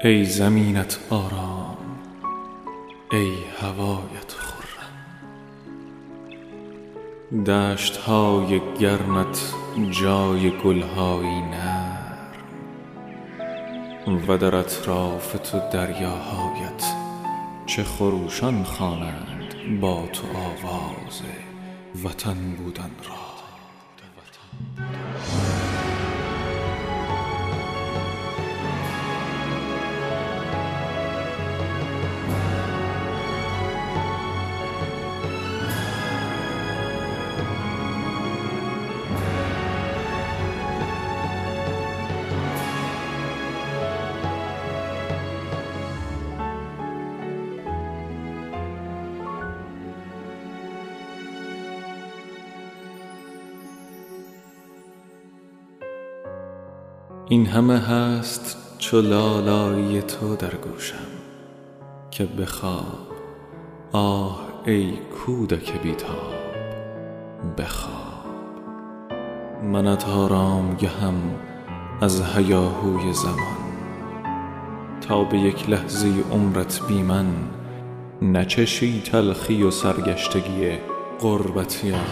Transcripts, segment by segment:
ای زمینت آرام، ای هوایت خرم، دشت‌های گرمت جای گل‌هایی نرم و در اطراف تو دریاهایت چه خروشان خوانند با تو آواز وطن بودن را. این همه هست چو لالایی تو در گوشم که بخواب، آه ای کودک بیتاب بخواب. منت آرامگهم از هیاهوی زمان، تا به یک لحظه عمرت بی من نچشی تلخی و سرگشتگی غربتیان.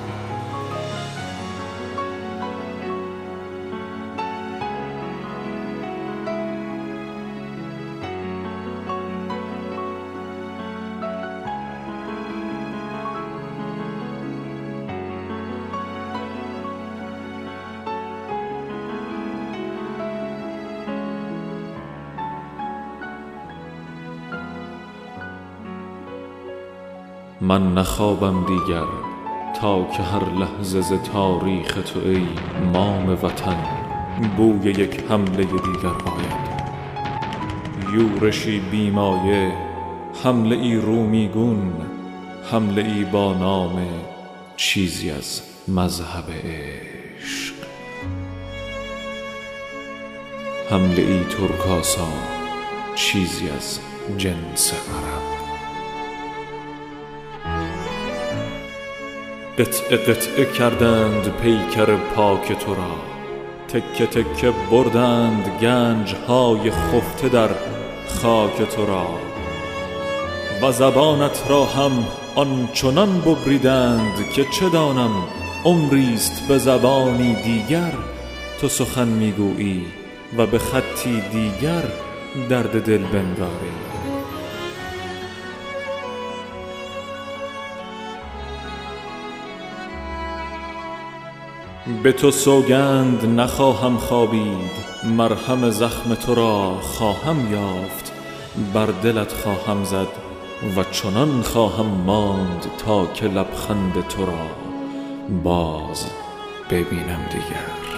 من نخوابم دیگر تا که هر لحظه ز تاریخ تو ای مام وطن بوی یک حمله دیگر آید. یورشی بیمایه، حمله ای رومیگون، حمله ای با نام چیزی از مذهب عشق، حمله ای ترکاسا، چیزی از جنس عرب. قطعه قطعه کردند پیکر پاک تو را، تکه تکه بردند گنج‌های خفته در خاک تو را، و زبانت را هم آنچنان ببریدند که چه دانم عمریست به زبانی دیگر تو سخن میگویی و به خطی دیگر درد دل بنگاری. به تو سوگند نخواهم خوابید، مرهم زخم تو را خواهم یافت، بر دلت خواهم زد و چنان خواهم ماند تا که لبخند تو را باز ببینم دیگر.